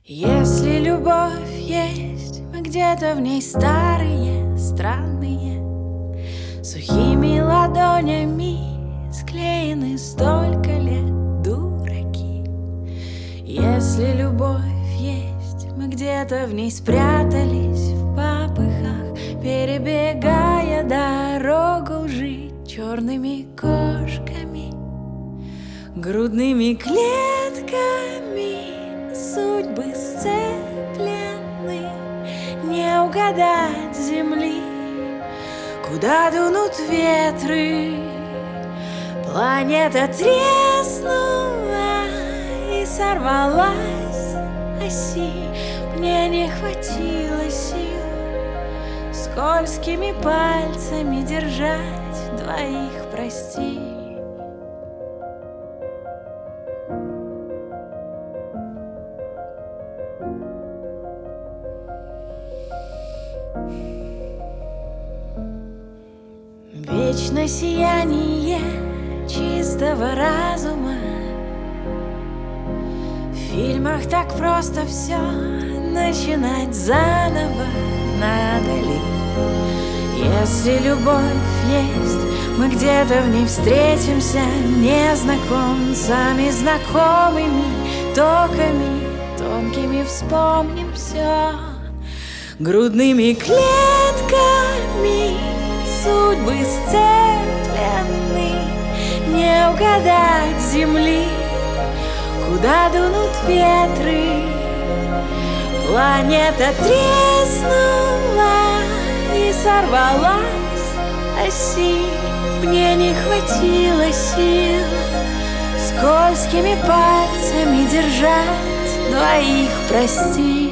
Если любовь есть, мы где-то в ней старые, странные, сухими ладонями склеены столько лет, дураки. Если любовь есть, мы где-то в ней спрятались в попыхах, перебегая дорогу жить черными кошками, грудными клетками. Судьбы сцеплены, не угадать земли, куда дунут ветры. Планета треснула и сорвалась оси. Мне не хватило сил скользкими пальцами держать двоих, прости. Вечно сияние чистого разума. В фильмах так просто все начинать заново, надо ли? Если любовь есть, мы где-то в ней встретимся незнакомцами, знакомыми токами тонкими вспомним все. Грудными клетками судьбы сцеплены, не угадать земли, куда дунут ветры. Планета треснула и сорвалась оси. Мне не хватило сил скользкими пальцами держать двоих, прости.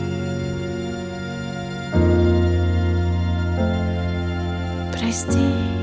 Прости.